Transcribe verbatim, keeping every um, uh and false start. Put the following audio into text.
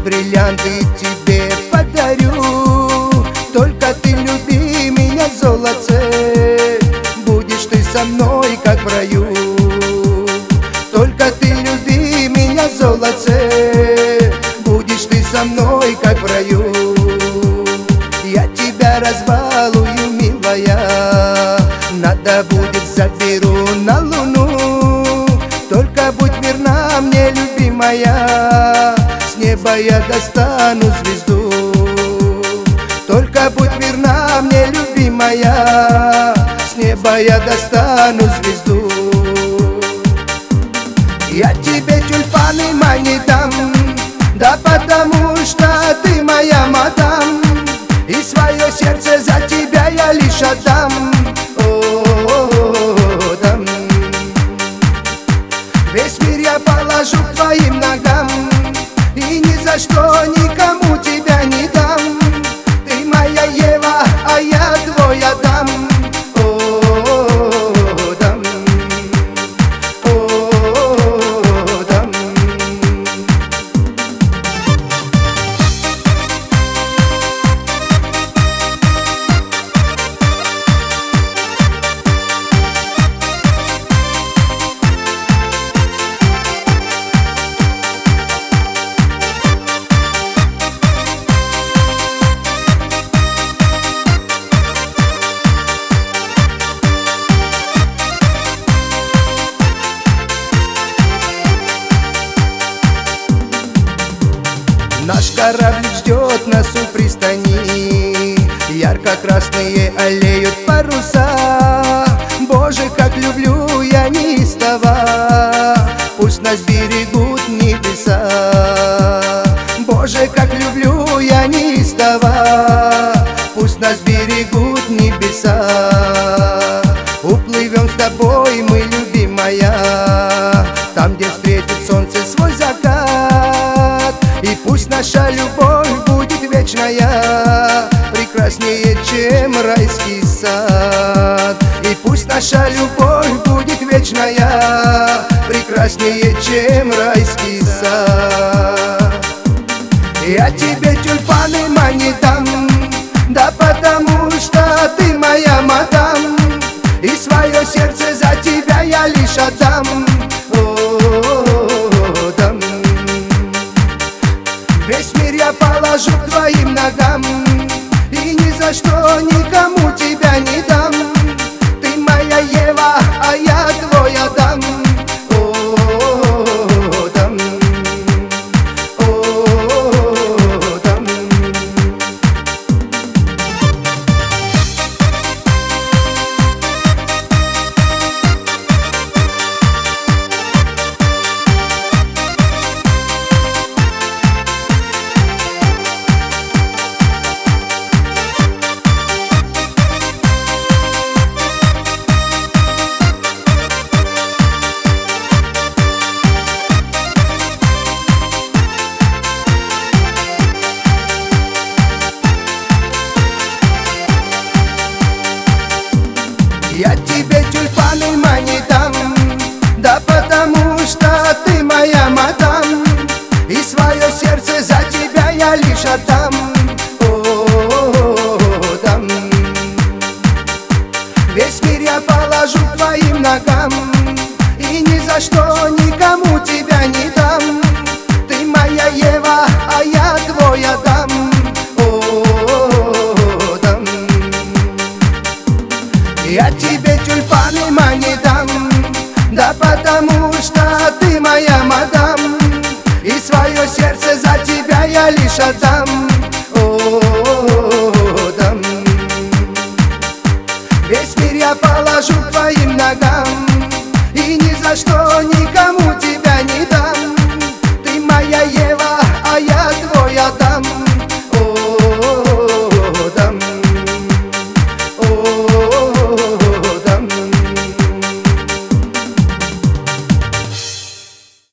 бриллианты тебе подарю. Только ты люби меня, золотце, будешь ты со мной, как в раю. Только ты люби меня, золотце, будешь ты со мной, как в раю. Я тебя разбалую, милая, надо будет заберу на луну. Только будь верна мне, любимая, с неба я достану звезду. Только будь верна мне, любимая, с неба я достану звезду. Я тебе тюльпаны не дам, да потому что ты моя мадам, и свое сердце за тебя я лишь отдам. О, дам. Весь мир я положу к твоим ногам, и ни за что никому тебя не дам. Ты моя Ева, а я твой Адам. О, дам. О, дам. Наш корабль ждет нас у пристани, ярко-красные аллеют паруса. Боже, как люблю я неистово, пусть нас берегут небеса. Боже, как люблю я неистово, пусть нас берегут небеса. Уплывем с тобой мы, любимая, там, где встретит солнце свой закат. И пусть наша любовь будет вечная, прекраснее, чем райский сад. И пусть наша любовь будет вечная, прекраснее, чем райский сад. Я тебе тюльпаны не дам, да потому что ты моя мадам, и свое сердце за тебя я лишь отдам. О, дам. Весь мир я положу к твоим ногам, и ни за что никому тебя не дам. Ты моя Ева, а я твой Адам. О, дам. О, дам. Я тебе тюльпаны не дам, да потому что ты моя мадам, и свое сердце за тебя я лишь отдам. О, дам. Весь мир я положу к твоим ногам, и ни за что никому тебя не дам. Ты моя Ева, а я твой Адам. О, дам. Я тебе тюльпаны не дам, да потому что ты моя мадам, и свое сердце за тебя я лишь отдам. О, дам. Весь мир я положу к твоим ногам, и ни за что никому тебя